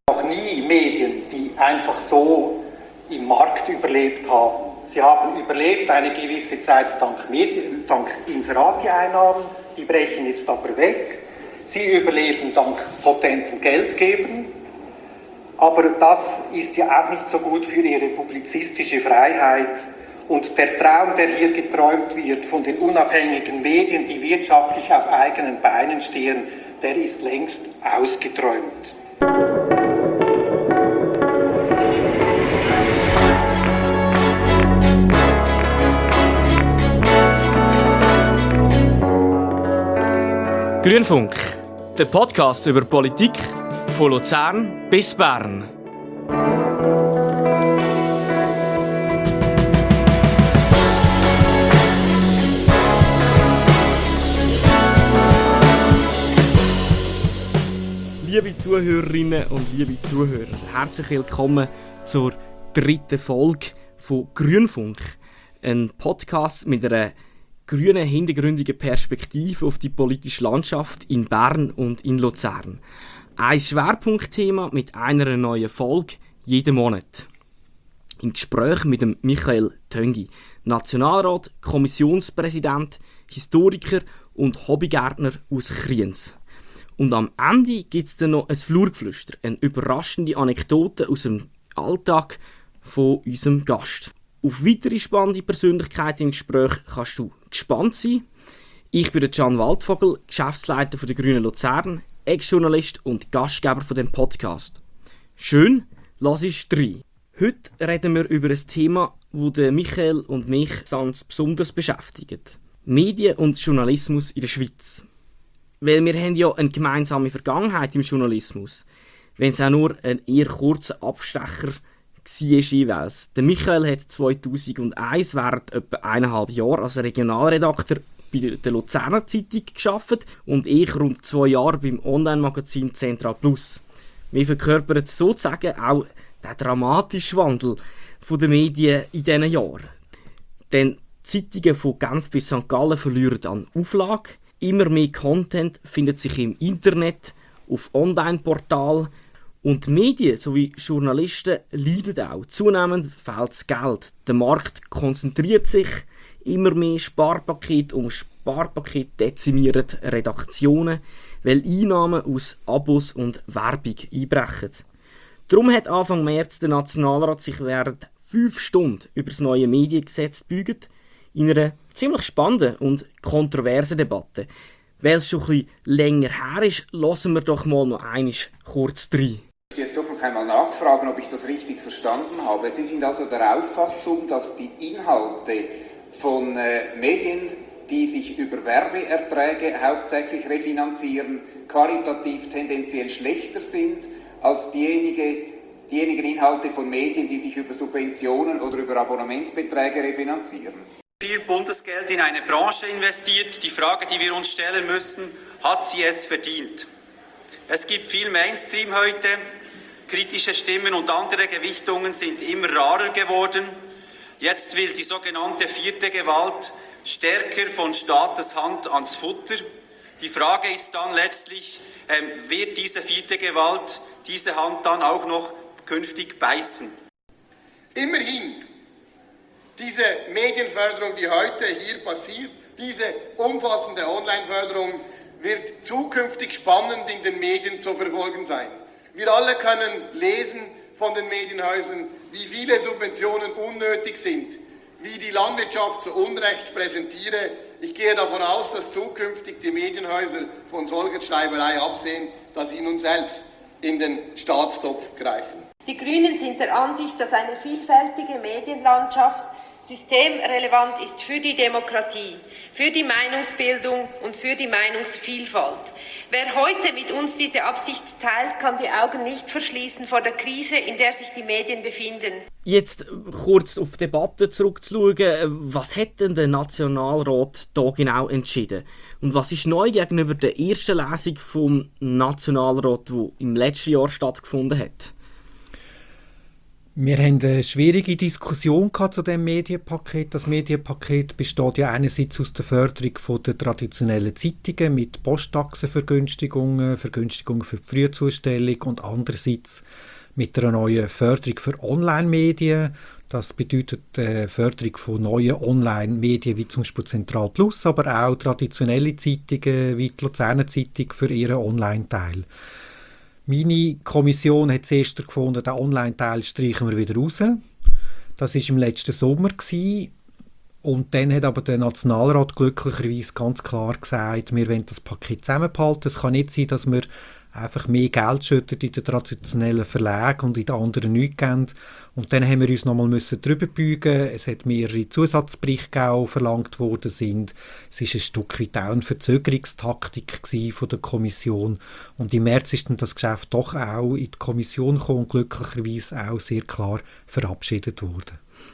Noch nie Medien, die einfach so im Markt überlebt haben. Sie haben überlebt eine gewisse Zeit dank Inserati-Einnahmen, die brechen jetzt aber weg. Sie überleben dank potenten Geldgebern, aber das ist ja auch nicht so gut für ihre publizistische Freiheit. Und der Traum, der hier geträumt wird von den unabhängigen Medien, die wirtschaftlich auf eigenen Beinen stehen, der ist längst ausgeträumt. Grünfunk, der Podcast über Politik von Luzern bis Bern. Liebe Zuhörerinnen und liebe Zuhörer, herzlich willkommen zur 3. Folge von Grünfunk, ein Podcast mit einer grünen, hintergründigen Perspektive auf die politische Landschaft in Bern und in Luzern. Ein Schwerpunktthema mit einer neuen Folge jeden Monat. Im Gespräch mit dem Michael Töngi, Nationalrat, Kommissionspräsident, Historiker und Hobbygärtner aus Kriens. Und am Ende gibt es dann noch ein Flurgeflüster, eine überraschende Anekdote aus dem Alltag von unserem Gast. Auf weitere spannende Persönlichkeiten im Gespräch kannst du gespannt sein. Ich bin Can Waldvogel, Geschäftsleiter der Grünen Luzern, Ex-Journalist und Gastgeber von dem Podcast. Schön, lass es rein. Heute reden wir über ein Thema, das Michael und mich ganz besonders beschäftigt. Medien und Journalismus in der Schweiz. Weil wir haben ja eine gemeinsame Vergangenheit im Journalismus, wenn es auch nur ein eher kurzer Abstecher war jeweils. Der Michael hat 2001 während etwa 1,5 Jahren als Regionalredakteur bei der Luzerner Zeitung gearbeitet und ich rund 2 Jahre beim Online-Magazin Central Plus. Wir verkörpern sozusagen auch den dramatischen Wandel der Medien in diesen Jahren. Denn die Zeitungen von Genf bis St. Gallen verlieren an Auflage. Immer mehr Content findet sich im Internet, auf Online-Portalen. Und die Medien sowie Journalisten leiden auch. Zunehmend fehlt das Geld. Der Markt konzentriert sich. Immer mehr Sparpaket um Sparpaket dezimieren Redaktionen, weil Einnahmen aus Abos und Werbung einbrechen. Darum hat Anfang März der Nationalrat sich während 5 Stunden über das neue Mediengesetz gebeugt, in einer ziemlich spannenden und kontroversen Debatte. Weil es schon ein bisschen länger her ist, hören wir doch mal noch einmal kurz rein. Ich möchte jetzt doch noch einmal nachfragen, ob ich das richtig verstanden habe. Sie sind also der Auffassung, dass die Inhalte von Medien, die sich über Werbeerträge hauptsächlich refinanzieren, qualitativ tendenziell schlechter sind als diejenigen Inhalte von Medien, die sich über Subventionen oder über Abonnementsbeträge refinanzieren. Viel Bundesgeld in eine Branche investiert. Die Frage, die wir uns stellen müssen, hat sie es verdient? Es gibt viel Mainstream heute. Kritische Stimmen und andere Gewichtungen sind immer rarer geworden. Jetzt will die sogenannte 4. Gewalt stärker von Staates Hand ans Futter. Die Frage ist dann letztlich, wird diese 4. Gewalt diese Hand dann auch noch künftig beißen? Immerhin, diese Medienförderung, die heute hier passiert, diese umfassende Online-Förderung wird zukünftig spannend in den Medien zu verfolgen sein. Wir alle können lesen von den Medienhäusern, wie viele Subventionen unnötig sind, wie die Landwirtschaft zu Unrecht präsentiere. Ich gehe davon aus, dass zukünftig die Medienhäuser von solcher Schreiberei absehen, dass sie nun selbst in den Staatstopf greifen. Die Grünen sind der Ansicht, dass eine vielfältige Medienlandschaft systemrelevant ist für die Demokratie, für die Meinungsbildung und für die Meinungsvielfalt. Wer heute mit uns diese Absicht teilt, kann die Augen nicht verschließen vor der Krise, in der sich die Medien befinden. Jetzt kurz auf die Debatte zurückzuschauen. Was hat denn der Nationalrat da genau entschieden? Und was ist neu gegenüber der ersten Lesung vom Nationalrat, die im letzten Jahr stattgefunden hat? Wir haben eine schwierige Diskussion zu diesem Medienpaket. Das Medienpaket besteht ja einerseits aus der Förderung der traditionellen Zeitungen mit Posttaxenvergünstigungen, Vergünstigungen für die Frühzustellung und andererseits mit einer neuen Förderung für Online-Medien. Das bedeutet Förderung von neuen Online-Medien wie zum Beispiel Zentral Plus, aber auch traditionelle Zeitungen wie die Luzerner Zeitung für ihren Online-Teil. Meine Kommission hat zuerst gefunden, den Online-Teil streichen wir wieder raus. Das war im letzten Sommer. Und dann hat aber der Nationalrat glücklicherweise ganz klar gesagt, wir wollen das Paket zusammenbehalten. Es kann nicht sein, dass wir einfach mehr Geld schütten in den traditionellen Verlagen und in den anderen nichts geben. Und dann haben wir uns nochmal drüber beugen. Es hat mehrere Zusatzberichte auch verlangt worden sind. Es war ein Stück weit auch eine Verzögerungstaktik von der Kommission. Und im März ist dann das Geschäft doch auch in die Kommission gekommen und glücklicherweise auch sehr klar verabschiedet worden.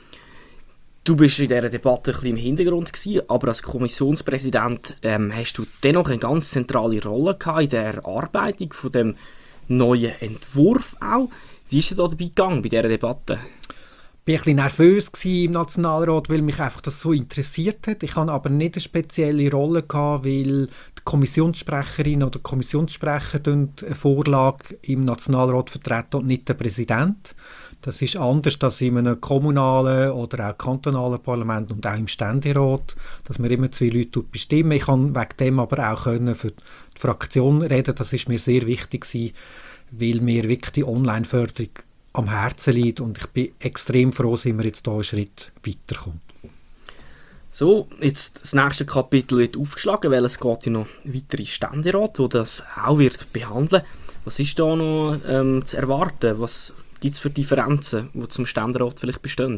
Du bist in dieser Debatte ein bisschen im Hintergrund gewesen, aber als Kommissionspräsident hast du dennoch eine ganz zentrale Rolle gehabt in der Erarbeitung von dem neuen Entwurf auch. Wie ist es da dabei gegangen bei dieser Debatte? Ich war ein bisschen nervös im Nationalrat, weil mich einfach das so interessiert hat. Ich hatte aber nicht eine spezielle Rolle gehabt, weil die Kommissionssprecherin oder Kommissionssprecher eine Vorlage im Nationalrat vertreten und nicht der Präsident. Das ist anders als in einem kommunalen oder auch kantonalen Parlament und auch im Ständerat, dass wir immer 2 Leute bestimmen. Ich kann wegen dem aber auch für die Fraktion reden. Das ist mir sehr wichtig gewesen, weil mir wirklich die Online-Förderung am Herzen liegt und ich bin extrem froh, dass wir jetzt hier einen Schritt weiterkommen. So, jetzt das nächste Kapitel wird aufgeschlagen, weil es geht ja noch weiter in Ständerat, wo das auch wird behandeln. Was ist da noch zu erwarten? Was gibt es für Differenzen, die zum Ständerat vielleicht bestehen?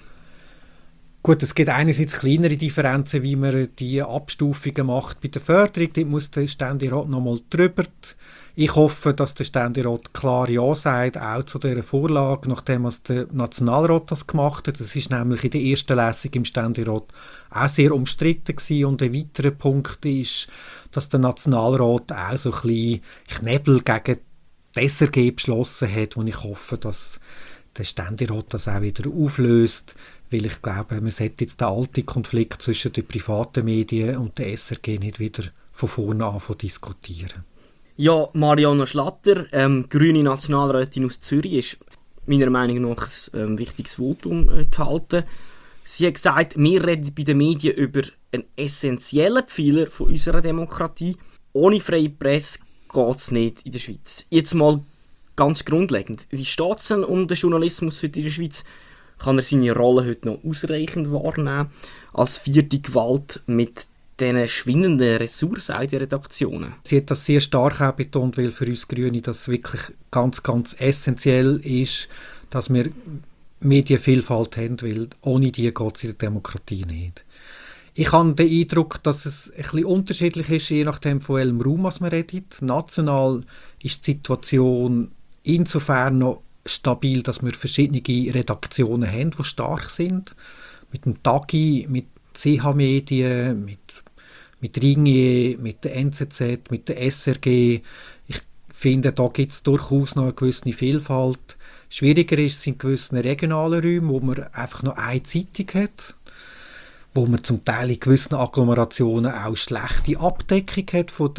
Gut, es gibt einerseits kleinere Differenzen, wie man die Abstufungen macht bei der Förderung. Dort muss der Ständerat nochmal drüber. Ich hoffe, dass der Ständerat klar Ja sagt, auch zu dieser Vorlage, nachdem der Nationalrat das gemacht hat. Das ist nämlich in der ersten Lesung im Ständerat auch sehr umstritten gewesen. Und ein weiterer Punkt ist, dass der Nationalrat auch so ein bisschen Knebel gegen die SRG beschlossen hat, und ich hoffe, dass der Ständerat das auch wieder auflöst, weil ich glaube, man sollte jetzt den alten Konflikt zwischen den privaten Medien und der SRG nicht wieder von vorne an diskutieren. Ja, Marianna Schlatter, grüne Nationalrätin aus Zürich, ist meiner Meinung nach ein wichtiges Votum gehalten. Sie hat gesagt, wir reden bei den Medien über einen essentiellen Pfeiler von unserer Demokratie. Ohne freie Presse geht es nicht in der Schweiz. Jetzt mal ganz grundlegend, wie steht es denn um den Journalismus heute in der Schweiz? Kann er seine Rolle heute noch ausreichend wahrnehmen als 4. Gewalt mit diesen schwindenden Ressourcen in den Redaktionen? Sie hat das sehr stark auch betont, weil für uns Grüne das wirklich ganz, ganz essentiell ist, dass wir Medienvielfalt haben, weil ohne die geht es in der Demokratie nicht. Ich habe den Eindruck, dass es ein bisschen unterschiedlich ist, je nachdem von welchem Raum man redet. National ist die Situation insofern noch stabil, dass wir verschiedene Redaktionen haben, die stark sind. Mit dem Tagi, mit CH-Medien, mit Ringier, mit der NZZ, mit der SRG. Ich finde, da gibt es durchaus noch eine gewisse Vielfalt. Schwieriger ist es in gewissen regionalen Räumen, wo man einfach noch eine Zeitung hat, wo man zum Teil in gewissen Agglomerationen auch schlechte Abdeckung hat vom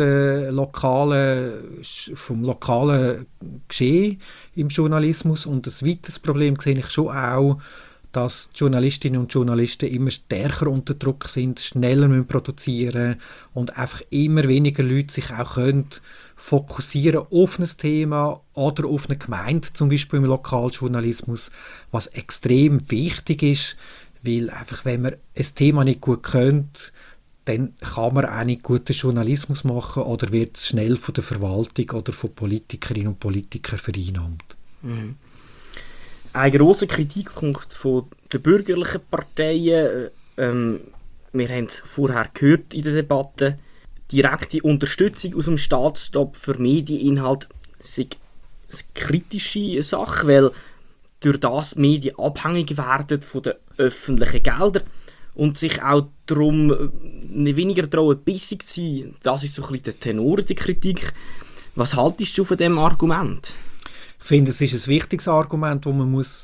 lokalen Geschehen im Journalismus. Und ein weiteres Problem sehe ich schon auch, dass die Journalistinnen und Journalisten immer stärker unter Druck sind, schneller produzieren und einfach immer weniger Leute sich auch fokussieren auf ein Thema oder auf eine Gemeinde, zum Beispiel im Lokaljournalismus, was extrem wichtig ist, weil einfach, wenn man ein Thema nicht gut kennt, dann kann man auch nicht guten Journalismus machen oder wird es schnell von der Verwaltung oder von Politikerinnen und Politikern vereinnahmt. Mhm. Ein grosser Kritikpunkt von den bürgerlichen Parteien, wir haben es vorher gehört in der Debatte, direkte Unterstützung aus dem Staatstopf für Medieninhalt ist eine kritische Sache, weil durch das Medien abhängig werden von den öffentlichen Geldern und sich auch darum weniger trauen, bissig zu sein. Das ist so ein bisschen der Tenor der Kritik. Was haltest du von diesem Argument? Ich finde, es ist ein wichtiges Argument, das man muss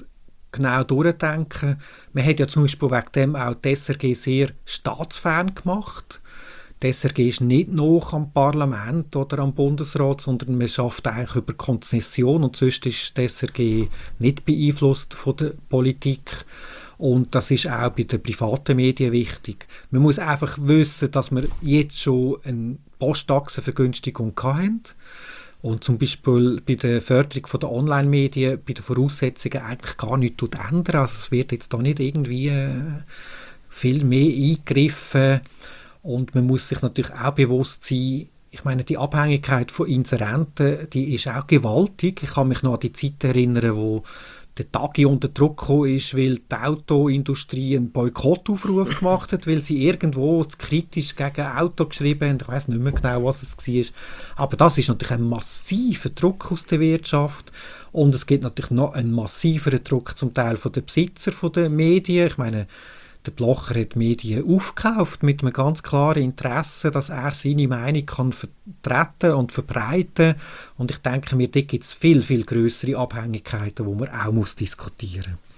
genau durchdenken. Man hat ja zum Beispiel wegen dem auch die SRG sehr staatsfern gemacht. Die SRG ist nicht noch am Parlament oder am Bundesrat, sondern man schafft eigentlich über Konzession und sonst ist die SRG nicht beeinflusst von der Politik. Und das ist auch bei den privaten Medien wichtig. Man muss einfach wissen, dass wir jetzt schon eine Posttaxenvergünstigung hatten. Und zum Beispiel bei der Förderung der Online-Medien, bei den Voraussetzungen eigentlich gar nichts ändern. Also es wird jetzt da nicht irgendwie viel mehr eingegriffen. Und man muss sich natürlich auch bewusst sein, ich meine, die Abhängigkeit von Inserenten, die ist auch gewaltig. Ich kann mich noch an die Zeit erinnern, wo der Tagi unter Druck gekommen ist, weil die Autoindustrie einen Boykottaufruf gemacht hat, weil sie irgendwo zu kritisch gegen Auto geschrieben haben. Ich weiss nicht mehr genau, was es war. Aber das ist natürlich ein massiver Druck aus der Wirtschaft. Und es gibt natürlich noch einen massiveren Druck zum Teil von den Besitzern der Medien. Ich meine, der Blocher hat Medien aufgekauft mit einem ganz klaren Interesse, dass er seine Meinung kann vertreten und verbreiten. Und ich denke mir, da gibt es viel, viel grössere Abhängigkeiten, die man auch diskutieren muss.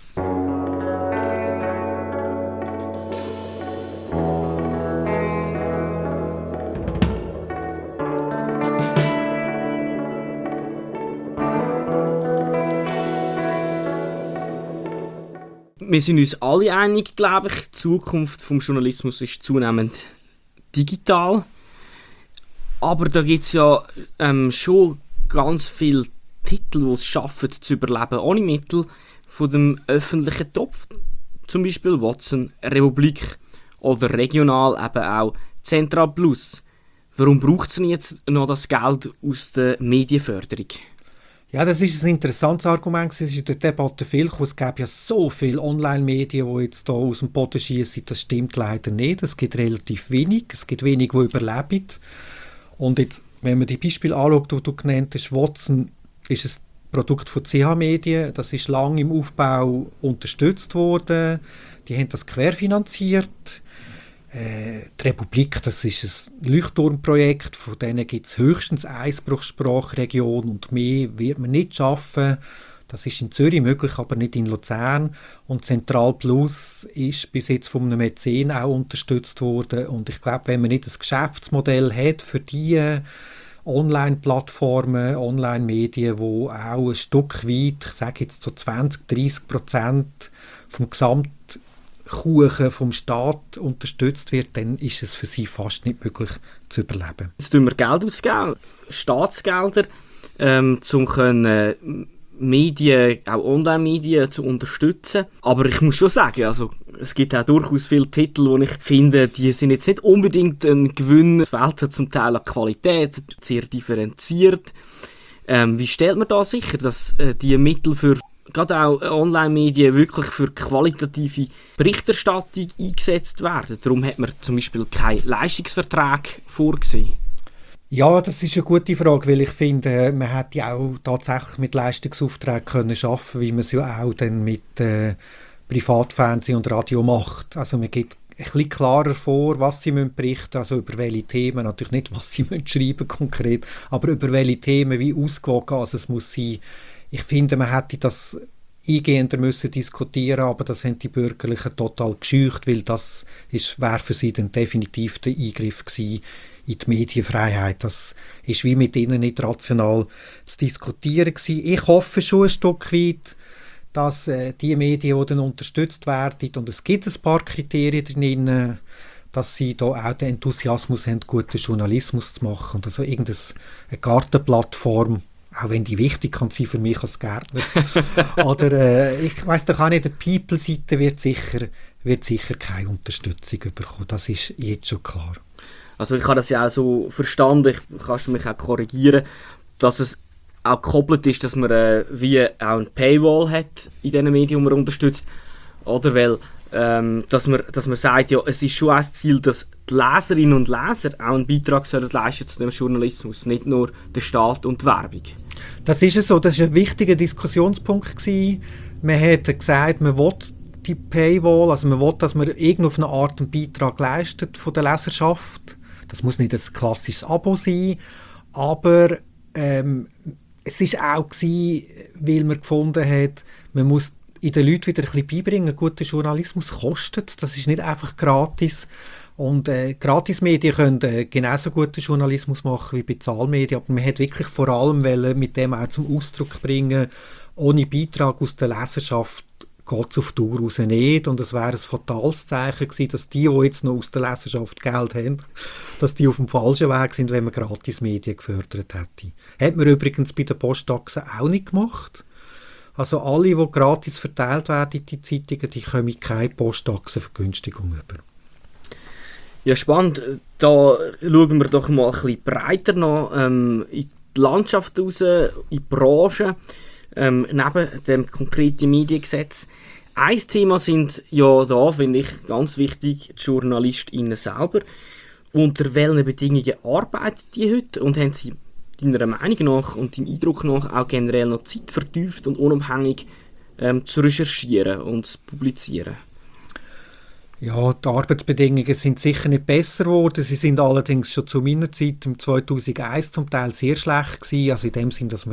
Wir sind uns alle einig, glaube ich, die Zukunft des Journalismus ist zunehmend digital. Aber da gibt es ja schon ganz viele Titel, die es schaffen, zu überleben ohne Mittel von dem öffentlichen Topf. Zum Beispiel Watson, Republik oder regional eben auch Central Plus. Warum braucht es denn jetzt noch das Geld aus der Medienförderung? Ja, das ist ein interessantes Argument. Es ist in der Debatte viel gekommen. Es gab ja so viele Online-Medien, die jetzt hier aus dem Boden schießen. Das stimmt leider nicht. Es gibt relativ wenig. Es gibt wenig, die überleben. Und jetzt, wenn man die Beispiele anschaut, die du genannt hast, Watson ist ein Produkt von CH Medien. Das ist lange im Aufbau unterstützt worden. Die haben das querfinanziert. Die Republik, das ist ein Leuchtturmprojekt, von denen gibt es höchstens eine Sprachregion und mehr wird man nicht schaffen. Das ist in Zürich möglich, aber nicht in Luzern. Und Central Plus ist bis jetzt von einem Mäzen auch unterstützt worden. Und ich glaube, wenn man nicht ein Geschäftsmodell hat für die Online-Plattformen, Online-Medien, die auch ein Stück weit, ich sage jetzt so 20-30% vom Gesamtkuchen vom Staat unterstützt wird, dann ist es für sie fast nicht möglich zu überleben. Jetzt tun wir Geld ausgeben, Staatsgelder, um Medien, auch Online-Medien zu unterstützen. Aber ich muss schon sagen, also, es gibt auch durchaus viele Titel, wo ich finde, die sind jetzt nicht unbedingt ein Gewinn. Es fehlt zum Teil an Qualität, sehr differenziert. Wie stellt man da sicher, dass die Mittel für gerade auch Online-Medien wirklich für qualitative Berichterstattung eingesetzt werden? Darum hat man zum Beispiel keinen Leistungsvertrag vorgesehen. Ja, das ist eine gute Frage, weil ich finde, man hätte ja auch tatsächlich mit Leistungsaufträgen können arbeiten, wie man es ja auch dann mit Privatfernsehen und Radio macht. Also man gibt ein bisschen klarer vor, was sie berichten müssen, also über welche Themen, natürlich nicht, was sie schreiben konkret, aber über welche Themen, wie ausgewogen also es muss sein. Ich finde, man hätte das eingehender müssen diskutieren, aber das haben die Bürgerlichen total gescheucht, weil das wäre für sie dann definitiv der Eingriff gewesen in die Medienfreiheit. Das ist wie mit ihnen nicht rational zu diskutieren gewesen. Ich hoffe schon ein Stück weit, dass die Medien, die dann unterstützt werden, und es gibt ein paar Kriterien drin, dass sie da auch den Enthusiasmus haben, guten Journalismus zu machen. Und also irgendeine Gartenplattform, auch wenn die wichtig kann sein für mich als Gärtner. Oder ich weiss doch auch nicht, der People-Seite wird sicher keine Unterstützung bekommen. Das ist jetzt schon klar. Also ich habe das ja auch so verstanden, kannst du mich auch korrigieren, dass es auch gekoppelt ist, dass man wie auch ein Paywall hat in diesen Medien, die man unterstützt. Oder weil, dass man sagt, ja, es ist schon ein Ziel, dass die Leserinnen und Leser auch einen Beitrag leisten zu dem Journalismus, nicht nur der Staat und die Werbung. Das ist es so, das war ein wichtiger Diskussionspunkt gewesen. Man hat gesagt, man will die Paywall, also man will, dass man auf eine Art einen Beitrag leistet von der Leserschaft. Das muss nicht ein klassisches Abo sein, aber es war auch gewesen, weil man gefunden hat, man muss in den Leuten wieder ein bisschen beibringen, guter Journalismus kostet. Das ist nicht einfach gratis. Und Gratismedien können genauso guten Journalismus machen wie Bezahlmedien, aber man hat wirklich vor allem mit dem auch zum Ausdruck bringen, ohne Beitrag aus der Leserschaft geht es auf Dauer raus nicht. Und es wäre ein fatales Zeichen gewesen, dass die jetzt noch aus der Leserschaft Geld haben, dass die auf dem falschen Weg sind, wenn man Gratismedien gefördert hätte. Hat man übrigens bei den Posttaxen auch nicht gemacht. Also alle, die gratis verteilt werden, die Zeitungen, die kommen keine Posttaxenvergünstigung über. Ja, spannend. Da schauen wir doch mal ein bisschen breiter noch in die Landschaft raus, in die Branche, neben dem konkreten Mediengesetz. Ein Thema sind ja da, finde ich, ganz wichtig, die JournalistInnen selber. Unter welchen Bedingungen arbeiten die heute und haben sie deiner Meinung nach und deinem Eindruck nach auch generell noch Zeit vertieft und unabhängig zu recherchieren und zu publizieren? Ja, die Arbeitsbedingungen sind sicher nicht besser geworden. Sie sind allerdings schon zu meiner Zeit im 2001 zum Teil sehr schlecht gewesen. Also in dem Sinn, dass man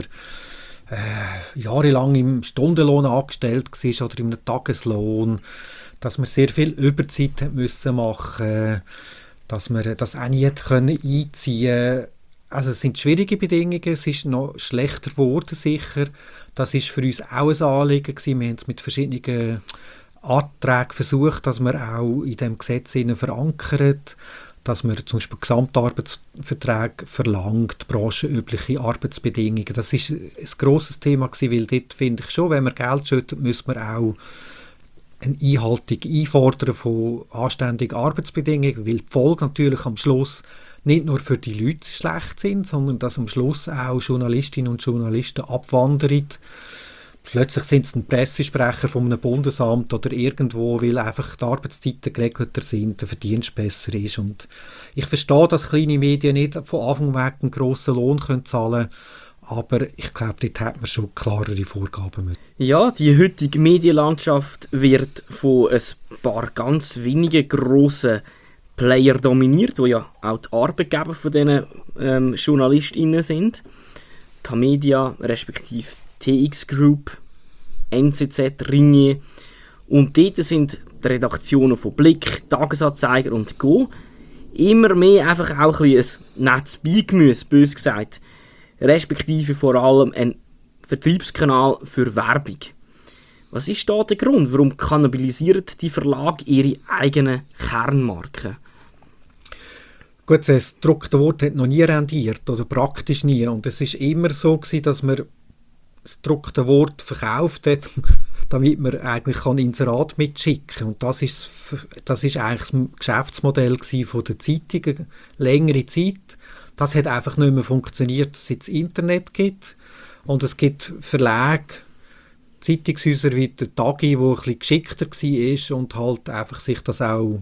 jahrelang im Stundenlohn angestellt war oder im Tageslohn, dass man sehr viel Überzeit hat müssen machen, dass man das auch nie einziehen konnte. Also es sind schwierige Bedingungen, es ist noch schlechter geworden sicher. Das ist für uns auch ein Anliegen gewesen. Wir haben es mit verschiedenen Anträgen versucht, dass man auch in dem Gesetz verankert, dass man zum Beispiel Gesamtarbeitsverträge verlangt, branchenübliche Arbeitsbedingungen. Das ist ein grosses Thema gewesen, weil dort finde ich schon, wenn man Geld schüttet, muss man auch eine Einhaltung einfordern von anständigen Arbeitsbedingungen, weil die Folge natürlich am Schluss nicht nur für die Leute schlecht sind, sondern dass am Schluss auch Journalistinnen und Journalisten abwandern. Plötzlich sind es ein Pressesprecher von einem Bundesamt oder irgendwo, weil einfach die Arbeitszeiten geregelter sind, der Verdienst besser ist. Und ich verstehe, dass kleine Medien nicht von Anfang weg einen grossen Lohn zahlen können, aber ich glaube, dort hat man schon klarere Vorgaben mit. Ja, die heutige Medienlandschaft wird von ein paar ganz wenigen grossen Player dominiert, die ja auch die Arbeitgeber von diesen JournalistInnen sind. Tamedia, respektive TX Group, NZZ, Ringier. Und dort sind die Redaktionen von Blick, Tagesanzeiger und Go immer mehr einfach auch ein nettes Beigemüse, bös gesagt. Respektive vor allem ein Vertriebskanal für Werbung. Was ist da der Grund? Warum kannibalisieren die Verlage ihre eigenen Kernmarken? Gut, das gedruckte Wort hat noch nie rendiert, oder praktisch nie. Und es war immer so gewesen, dass man das gedruckte Wort verkauft hat, damit man eigentlich Inserat mitschicken kann. Und das ist eigentlich das Geschäftsmodell von der Zeitungen längere Zeit. Das hat einfach nicht mehr funktioniert, dass es jetzt Internet gibt. Und es gibt Verlage, Zeitungshäuser wie der Tagi, wo ein bisschen geschickter war und halt einfach sich das auch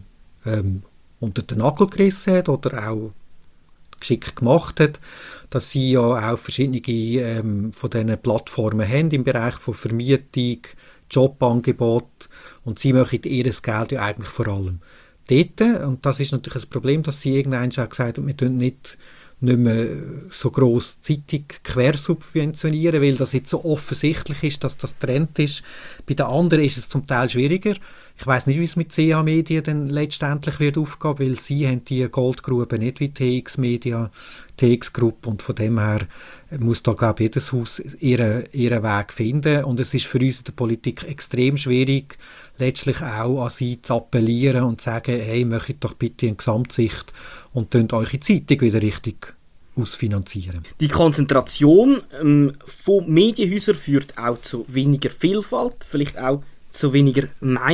unter den Nagel gerissen hat oder auch geschickt gemacht hat, dass sie ja auch verschiedene von diesen Plattformen haben im Bereich von Vermietung, Jobangebot und sie machen ihr Geld ja eigentlich vor allem dort. Und das ist natürlich ein Problem, dass sie irgendwann schon gesagt haben, wir tun nicht mehr so gross Zeitung quersubventionieren, weil das jetzt so offensichtlich ist, dass das Trend ist. Bei den anderen ist es zum Teil schwieriger. Ich weiss nicht, wie es mit CH Medien dann letztendlich wird aufgehen, weil sie haben die Goldgrube nicht wie TX Media, TX Group und von dem her muss da, glaube ich, jedes Haus ihren Weg finden und es ist für uns in der Politik extrem schwierig, letztlich auch an sie zu appellieren und zu sagen, hey, macht doch bitte eine Gesamtsicht und könnt eure Zeitung wieder richtig ausfinanzieren. Die Konzentration von Medienhäusern führt auch zu weniger Vielfalt, vielleicht auch zu weniger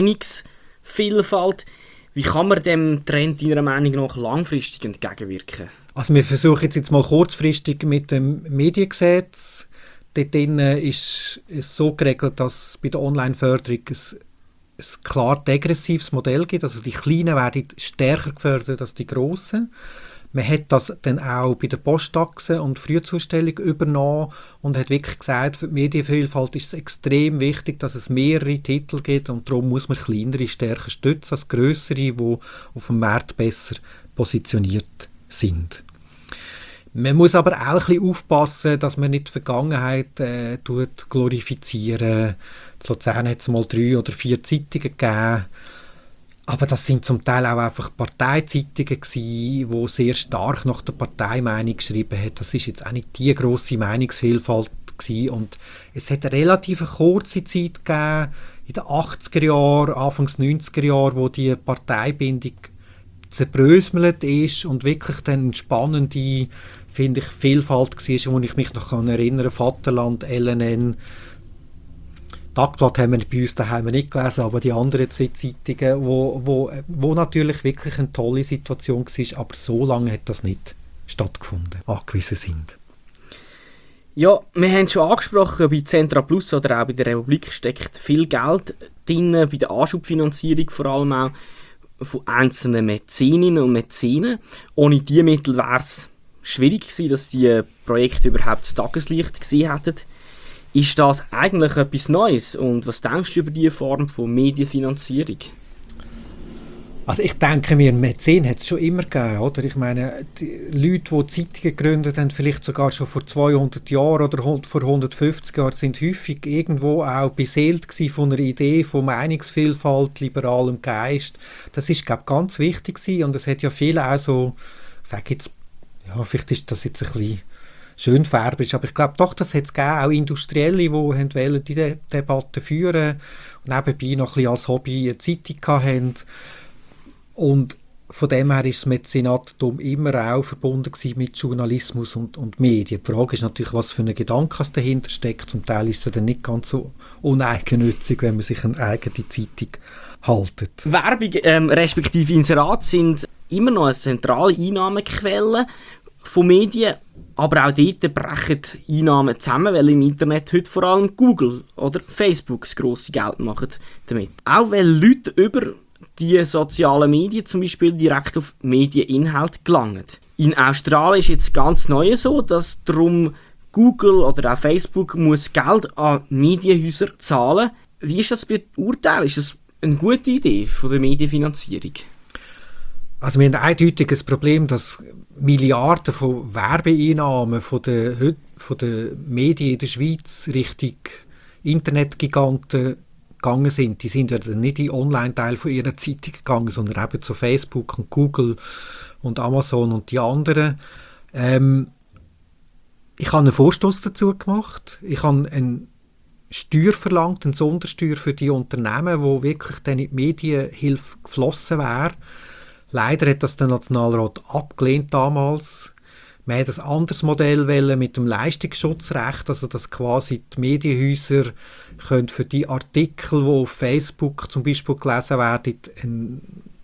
Meinungsvielfalt. Wie kann man dem Trend deiner Meinung nach langfristig entgegenwirken? Also wir versuchen jetzt mal kurzfristig mit dem Mediengesetz. Dort ist es so geregelt, dass bei der Online-Förderung ein klar degressives Modell gibt. Also die Kleinen werden stärker gefördert als die Grossen. Man hat das dann auch bei der Posttaxe und Frühzustellung übernommen und hat wirklich gesagt, für die Medienvielfalt ist es extrem wichtig, dass es mehrere Titel gibt und darum muss man kleinere stärker stützen als grössere, die auf dem Markt besser positioniert sind. Man muss aber auch ein bisschen aufpassen, dass man nicht die Vergangenheit glorifizieren. In Luzern hat es mal 3 oder 4 Zeitungen gegeben. Aber das sind zum Teil auch einfach Parteizeitungen gewesen, die sehr stark nach der Parteimeinung geschrieben haben. Das ist jetzt auch nicht die grosse Meinungsvielfalt gewesen. Und es hat eine relativ kurze Zeit gegeben, in den 80er Jahren, Anfangs 90er Jahren, wo die Parteibindung zerbröselt ist und wirklich dann eine spannende, finde ich, Vielfalt war, wo ich mich noch erinnern kann, Vaterland, LNN, Tagblatt haben wir bei uns daheim nicht gelesen, aber die anderen 2 Zeitungen, wo natürlich wirklich eine tolle Situation war, aber so lange hat das nicht stattgefunden, angewiesen sind. Ja, wir haben schon angesprochen, bei Centra Plus oder auch bei der Republik steckt viel Geld drin, bei der Anschubfinanzierung vor allem auch von einzelnen Mäzeninnen und Mäzenen. Ohne diese Mittel wäre es schwierig gewesen, dass die Projekte überhaupt das Tageslicht gesehen hätten. Ist das eigentlich etwas Neues? Und was denkst du über diese Form von Medienfinanzierung? Also ich denke mir, Mäzen hat es schon immer gegeben, oder? Ich meine, die Leute, die Zeitungen gegründet haben, vielleicht sogar schon vor 200 Jahren oder vor 150 Jahren, sind häufig irgendwo auch beseelt von einer Idee von Meinungsvielfalt, liberalem Geist. Das ist, glaube ich, ganz wichtig gewesen. Und es hat ja viele auch so, ich sage jetzt, ja, vielleicht ist das jetzt ein bisschen schön färbisch, aber ich glaube doch, das hat es gegeben, auch Industrielle, die wollen die Debatte führen und nebenbei noch ein bisschen als Hobby eine Zeitung hatten. Und von dem her ist das Mäzenatentum immer auch verbunden mit Journalismus und Medien. Die Frage ist natürlich, was für ein Gedanke dahinter steckt. Zum Teil ist es dann nicht ganz so uneigennützig, wenn man sich eine eigene Zeitung hält. Werbung respektive Inserat sind immer noch eine zentrale Einnahmequelle von Medien, aber auch dort brechen Einnahmen zusammen, weil im Internet heute vor allem Google oder Facebook das grosse Geld machen damit. Auch weil Leute über die sozialen Medien zum Beispiel direkt auf Medieninhalt gelangen. In Australien ist jetzt ganz neu so, dass darum Google oder auch Facebook muss Geld an Medienhäuser zahlen. Wie ist das beurteilt? Ist das eine gute Idee von der Medienfinanzierung? Also wir haben eindeutig ein Problem, dass Milliarden von Werbeeinnahmen von den Medien in der Schweiz Richtung Internetgiganten gegangen sind. Die sind ja nicht in den Online-Teil von ihrer Zeitung gegangen, sondern eben zu Facebook und Google und Amazon und die anderen. Ich habe einen Vorstoss dazu gemacht. Ich habe eine Steuer verlangt, eine Sondersteuer für die Unternehmen, wo wirklich dann in die Medienhilfe geflossen wäre. Leider hat das der Nationalrat abgelehnt damals. Man hat ein anderes Modell mit dem Leistungsschutzrecht, also dass quasi die Medienhäuser können für die Artikel, die auf Facebook zum Beispiel gelesen werden, eine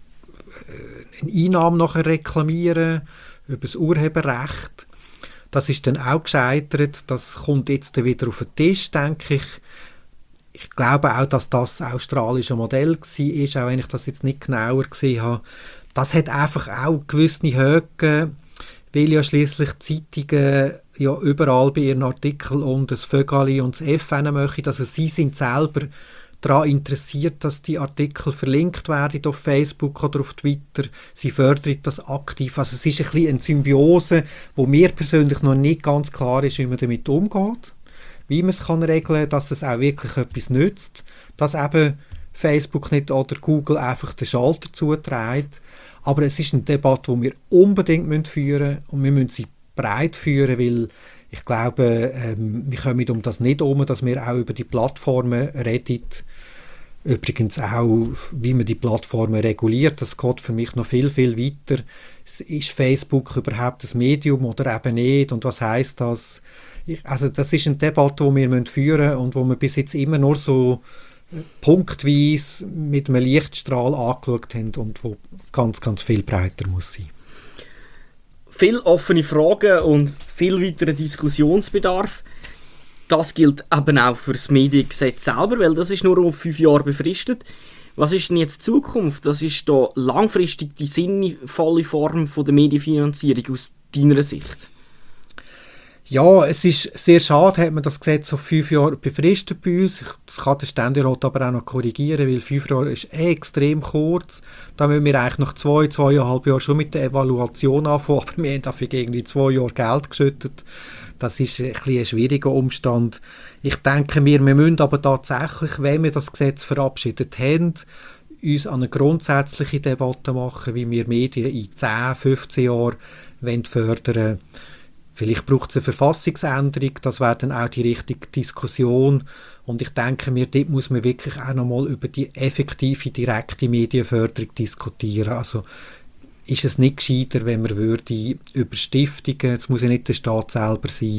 Einnahme nachher reklamieren über das Urheberrecht. Das ist dann auch gescheitert. Das kommt jetzt wieder auf den Tisch, denke ich. Ich glaube auch, dass das australische Modell war, auch wenn ich das jetzt nicht genauer gesehen habe. Das hat einfach auch gewisse Höhen, weil ja schliesslich Zeitungen ja überall bei ihren Artikeln und das Vögeli und das F möchten. Also sie sind selber daran interessiert, dass die Artikel verlinkt werden auf Facebook oder auf Twitter. Sie fördern das aktiv. Also es ist ein bisschen eine Symbiose, wo mir persönlich noch nicht ganz klar ist, wie man damit umgeht. Wie man es kann regeln, dass es auch wirklich etwas nützt. Dass eben Facebook nicht oder Google einfach den Schalter zuträgt. Aber es ist eine Debatte, die wir unbedingt führen müssen. Und wir müssen sie breit führen, weil ich glaube, wir kommen um das nicht herum, dass wir auch über die Plattformen reden. Übrigens auch, wie man die Plattformen reguliert. Das geht für mich noch viel, viel weiter. Ist Facebook überhaupt ein Medium oder eben nicht? Und was heisst das? Also das ist eine Debatte, die wir führen müssen und wo wir bis jetzt immer nur so punktweise mit einem Lichtstrahl angeschaut haben und wo ganz, ganz viel breiter muss sein. Viel offene Fragen und viel weiterer Diskussionsbedarf. Das gilt eben auch für das Mediengesetz selber, weil das ist nur auf 5 Jahre befristet. Was ist denn jetzt die Zukunft? Das ist da langfristig die sinnvolle Form von der Medienfinanzierung aus deiner Sicht? Ja, es ist sehr schade, hat man das Gesetz auf 5 Jahre befristet bei uns. Das kann der Ständerat aber auch noch korrigieren, weil 5 Jahre ist extrem kurz. Da müssen wir eigentlich nach 2,5 Jahren schon mit der Evaluation anfangen, aber wir haben dafür irgendwie 2 Jahre Geld geschüttet. Das ist ein bisschen ein schwieriger Umstand. Ich denke, wir müssen aber tatsächlich, wenn wir das Gesetz verabschiedet haben, uns an eine grundsätzliche Debatte machen, wie wir Medien in 10, 15 Jahren fördern wollen. Vielleicht braucht es eine Verfassungsänderung, das wäre dann auch die richtige Diskussion. Und ich denke mir, dort muss man wirklich auch nochmal über die effektive, direkte Medienförderung diskutieren. Also ist es nicht gescheiter, wenn man würde über Stiftungen, es muss ja nicht der Staat selber sein,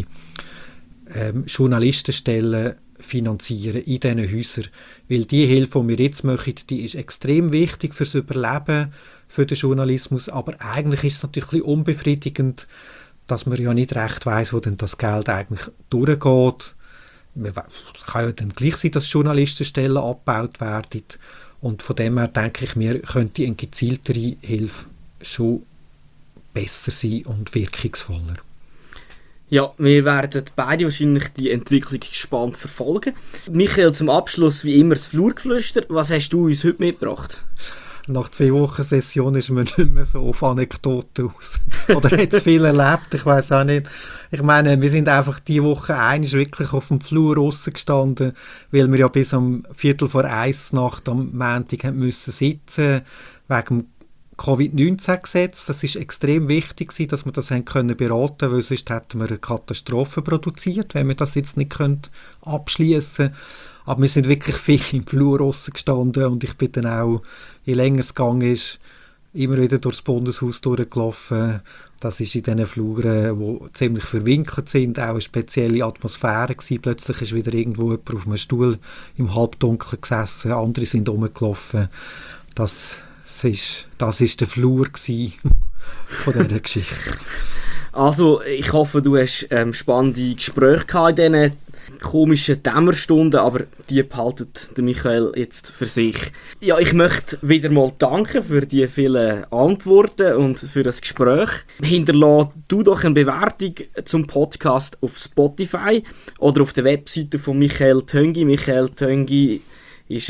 Journalistenstellen finanzieren in diesen Häusern. Weil die Hilfe, die wir jetzt machen, die ist extrem wichtig fürs Überleben, für den Journalismus. Aber eigentlich ist es natürlich ein bisschen unbefriedigend, dass man ja nicht recht weiss, wo denn das Geld eigentlich durchgeht. Es kann ja dann gleich sein, dass Journalistenstellen abgebaut werden. Und von dem her denke ich mir, könnte eine gezieltere Hilfe schon besser sein und wirkungsvoller. Ja, wir werden beide wahrscheinlich die Entwicklung gespannt verfolgen. Michael, zum Abschluss wie immer das Flurgeflüster. Was hast du uns heute mitgebracht? Nach 2 Wochen Session ist man nicht mehr so auf Anekdoten aus. Oder hat es viel erlebt, ich weiß auch nicht. Ich meine, wir sind einfach diese Woche einmal wirklich auf dem Flur rausgestanden, weil wir ja bis um 1:45 Nacht am Montag haben müssen sitzen, wegen dem Covid-19-Gesetz. Das ist extrem wichtig, dass wir das haben können beraten, weil sonst hätten wir eine Katastrophe produziert, wenn wir das jetzt nicht abschließen können. Aber wir sind wirklich viel im Flur rausgestanden und ich bin dann auch, je länger es gegangen ist, immer wieder durchs Bundeshaus durchgelaufen. Das ist in diesen Fluren, die ziemlich verwinkelt sind, auch eine spezielle Atmosphäre gewesen. Plötzlich ist wieder irgendwo jemand auf einem Stuhl im Halbdunkeln gesessen, andere sind rumgelaufen. Das ist der Flur von dieser Geschichte. Also, ich hoffe, du hast spannende Gespräche gehabt in diesen komischen Dämmerstunden, aber die behaltet der Michael jetzt für sich. Ja, ich möchte wieder mal danken für die vielen Antworten und für das Gespräch. Hinterlass du doch eine Bewertung zum Podcast auf Spotify oder auf der Webseite von Michael Töngi. Michael Töngi ist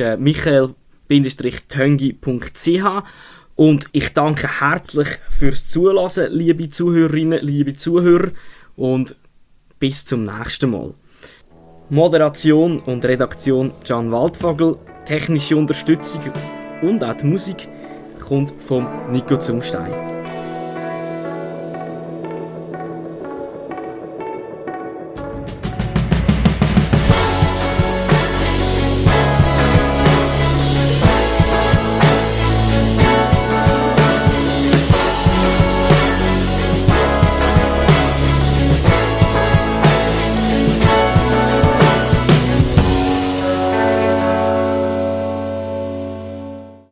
michael-töngi.ch. Und ich danke herzlich fürs Zuhören, liebe Zuhörerinnen, liebe Zuhörer, und bis zum nächsten Mal. Moderation und Redaktion Can Waldvogel, technische Unterstützung und auch die Musik kommt von Nico Zumstein.